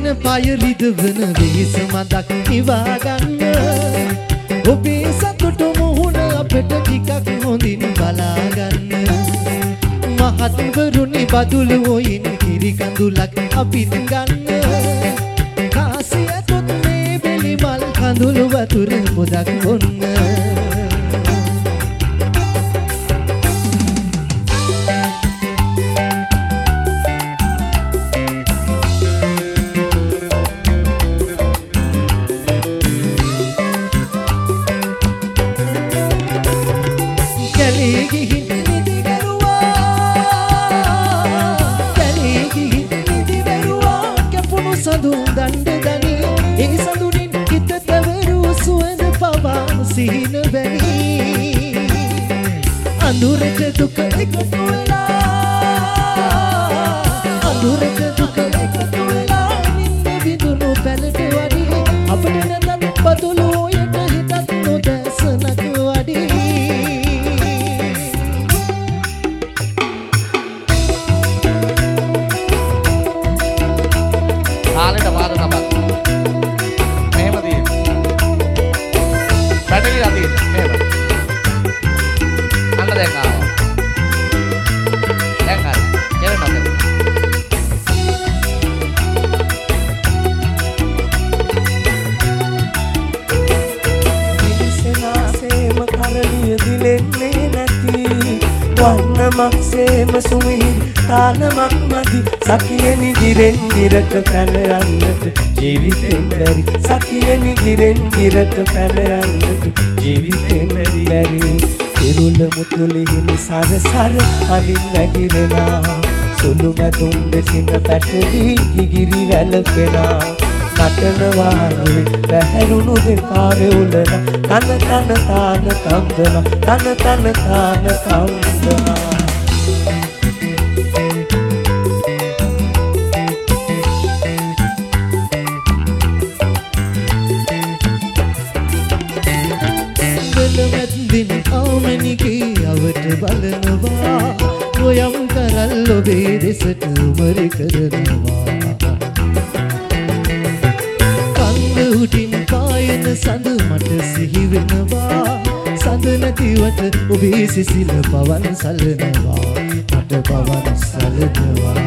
පායලිද වන වෙහෙස මදක් නිවා ගන්න ඔබේ සතුට මොහොන අපට ටිකක් හොඳින් බලා ගන්න මහත්වරුනි බදුළු ඔයින් කිරි කඳුලක් අපිට ගන්න කාසිය තොත් මේ බෙලි මල් කඳුළු වතුර පොදක් බොන්න අඳුරට දුක එකතු වෙලා නින්ද විදුණු පැලට වඩි අපට නැතත් බදුළු ඔයට හිතත් නොදැසනක වඩි කාලෙට වාද නපත් මෙහෙම තියෙන බැටරි අදින්න මෙහෙම අන්න දැන් ආවා දැන් හරි කෙරෙනවද විසනාසේම කරලිය දිලෙන්නේ නැති වන්නමක්සේම සුමිහිරි තාලමක් මදි සකියනි දිරෙන් දිරට පැන යන්නට ජීවිතෙන් බැරි සකියනි දිරෙන් දිරට පැන යන්නට ජීවිතෙන් බැරි ඉරුල මුතුලිහිමි සරසර අලින් නැගිරෙනා සුළු මැදුම් දෙසින පැටලි ගිගිරි වැළපෙනා නටනවාගේ පැහැරුණු දෙපාරේ උලන තන තන තාන කම්දන තන තන තාන කම්දනා බලනවා ඔයම් කරල් ඔබේ දෙසට උමරි කරනවා කන්ද උටින් පායන සඳ මට සිහි වෙනවා සඳ නැතිවට ඔබේ සිසිල පවන් සලනවා මට පවන් සලනවා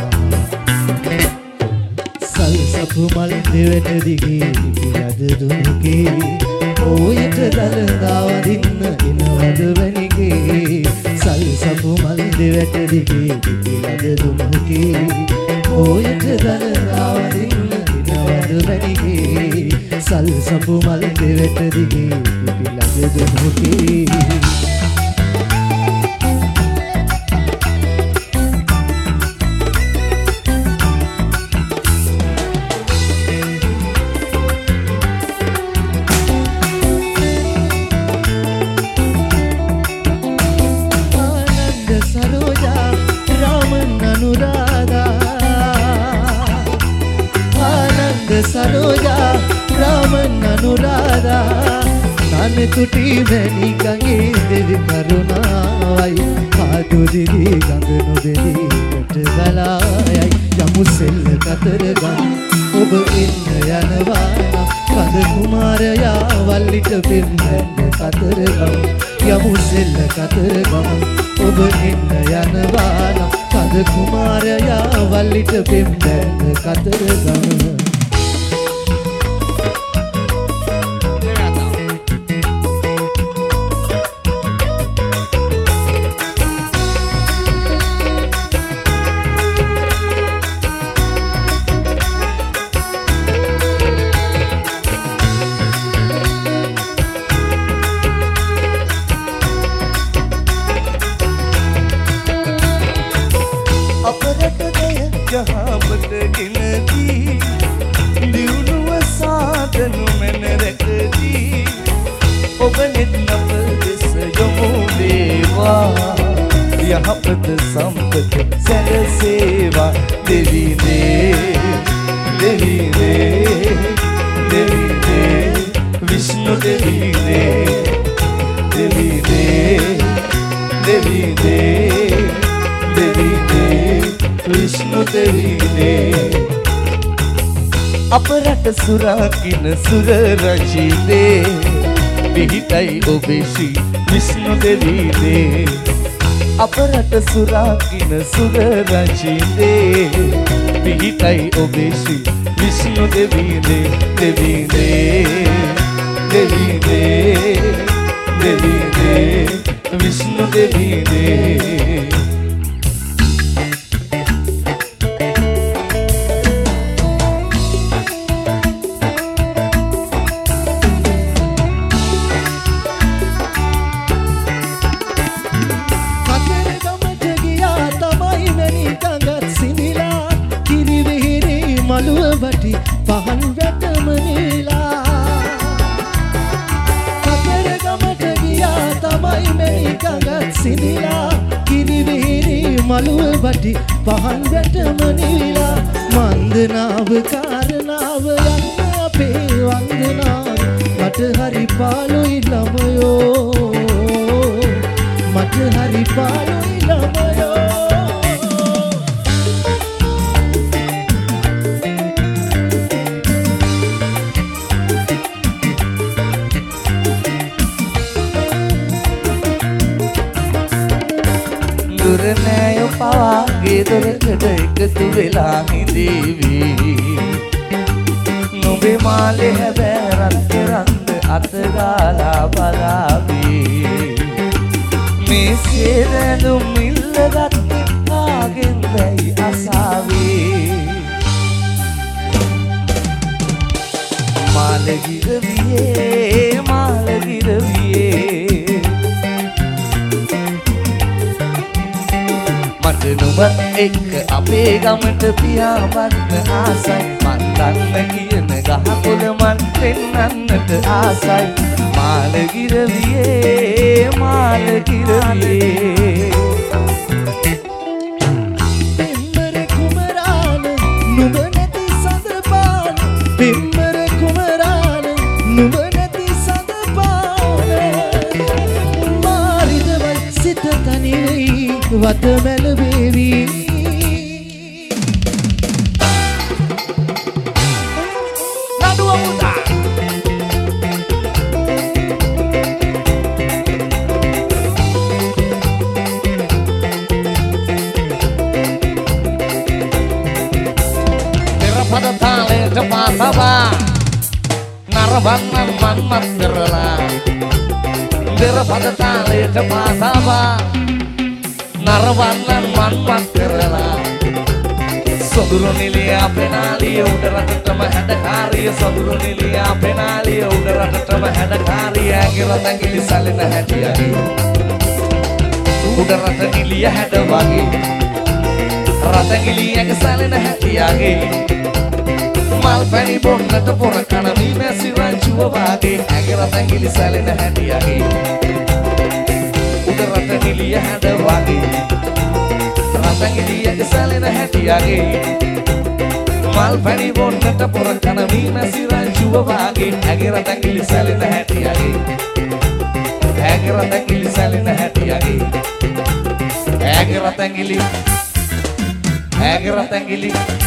සල් සපු මල් දෙවට දිගේ දිගද දුකේ ඔයට දලදා වදින්න එනවද වැනිගේ සල් සපු මල් දෙවට දිගේ දිගද දුකේ ඔයට දලදා වදින්න එනවද වැනිගේ සල් සපු මල් දෙවට දිගේ දිගද දුකේ සරෝජා රාමන් අනුරාධා නන තුටි වැනි ගඟේ දෙවි කරුණාවයි ආදුරිදි ගඟ නොබෙදී කොට ගලායයි යමු සෙල්ල කතර ගම් ඔබ ඉන්න යනවා කඳ කුමාරයා වල්ලිට පෙන්නන්න කතර ගම් යමු සෙල්ල කතර ගම් ඔබ ඉන්න යනවා කඳ කුමාරයා වල්ලිට පෙන්නන්න කතර ගම් संपत सैरसेवा देवी ने देवी ने देवी ने विष्णु देवी ने देवी ने देवी ने देवी ने विष्णु देवी ने අප රට සුරාකින සුර රජිතේ පිහිටයි ඔබේ ශ්‍රී විෂ්ණු දෙවිනේ අප රට සුරාකින සුර රජිතේ පිහිටයි ඔබේ ශ්‍රී විෂ්ණු දෙවිනේ දෙවිනේ දෙවිනේ දෙවිනේ විෂ්ණු දෙවිනේ වටි පහන් වැටම නීලා කතරගමට ගියා තමයි මෙහි ගඟත් සිඳිලා කිරිවිහිරි මළුව වටි පහන් වැටම නීලා වන්දනාව කාරණාව යන්න අපේ වන්දනාව මට හරි පාළුයි ළමයෝ මට හරි පාළුයි ළමයෝ දුරනෑයෝ පවාගේ දොරකට එකතු වෙලා හිඳීවි නුඹේ මාලේ හැබෑ රත්තරන්ද අතගාලා බලාවී මේ සේරැඳුම් ඉල්ලගත්තේ කාගෙන්දැයි අසාවී මාලගිරවියේ මාලගිරවියේ මට නුඹ එක්ක අපේ ගමට පියාඹන්න ආසයි මන් දන්න කියන ගහකොළ මන් පෙන්නන්නට ආසයි මාලගිරවියේ මාලගිරවියේ පිම්මර කුමරාන නුඹ නැති සඳපාන පිම්මර කුමරාන නුඹ නැති සඳපාන මාරිදවයි සිත තනිවෙයි වත මැලවේවි නඩුව පුතා පෙරපද තාලයට පාසවා නරවන්නන් මන්මත් කරලා පෙරපද තාලයට පාසවා නරවන්නන් මන්මත් කරලා සොදුරු නිලියා පෙනාලිය උඩ රටටම හැඩකාරිය සොදුරු නිලියා පෙනාලිය උඩ රටටම හැඩකාරිය ඇගේ රතැඟිලි සැලෙන හැටියගේ උඩ රට නිලිය හැඩ වගේ රතැඟිලි ඇගේ සැලෙන හැටියගේ මල් පැණි බොන්නට පොර කන මී මැසි රංචුව වගේ ඇගේ රතැඟිලි සැලෙන හැටියගේ උඩ රට නිලිය හැඩ වගේ රතැඟිලි ඇගේ සැලෙන හැටියගේ මල් පැණි බොන්නට පොර කන මී මැසි රංචුව වගේ ඇගේ රතැඟිලි සැලෙන හැටියගේ ඇගේ රතැඟිලි සැලෙන හැටියගේ ඇගේ රතැඟිලි